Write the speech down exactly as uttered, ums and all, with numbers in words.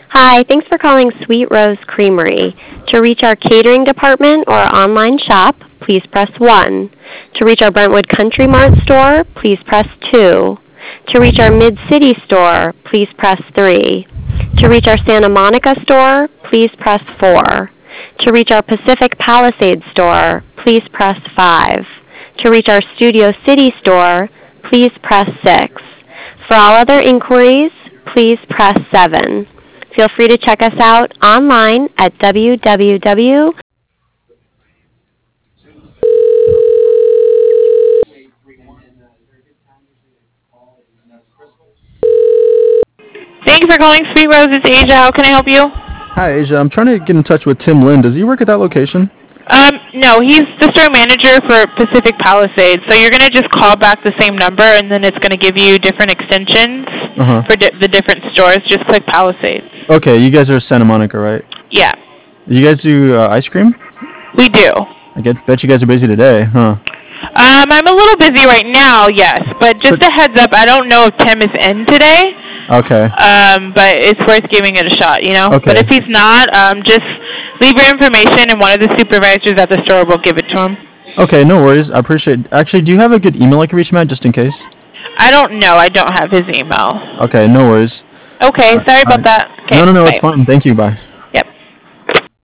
Hi, thanks for calling Sweet Rose Creamery. To reach our catering department or online shop, please press one. To reach our Brentwood Country Mart store, please press two. To reach our Mid-City store, please press three. To reach our Santa Monica store, please press four. To reach our Pacific Palisades store, please press five. To reach our Studio City store, please press six. For all other inquiries, please press seven. Feel free to check us out online at w w w. Thanks for calling Sweet Rose. It's Asia. How can I help you? Hi, Asia. I'm trying to get in touch with Tim Lin. Does he work at that location? Um, no, he's the store manager for Pacific Palisades. So you're going to just call back the same number, and then it's going to give you different extensions Uh-huh. for di- the different stores. Just click Palisades. Okay, you guys are Santa Monica, right? Yeah, You guys do uh, ice cream? we do. I get, bet you guys are busy today, huh? Um, I'm a little busy right now, yes, but just But- a heads up, I don't know if Tim is in today. Okay. Um, but it's worth giving it a shot, you know? Okay. But if he's not, um, just leave your information and one of the supervisors at the store will give it to him. Okay, no worries. I appreciate it. Actually, do you have a good email I can reach him at just in case? I don't know. I don't have his email. Okay, no worries. Okay, sorry about Alright. that. Okay, no, no, no, bye. it's fine. Thank you. Bye.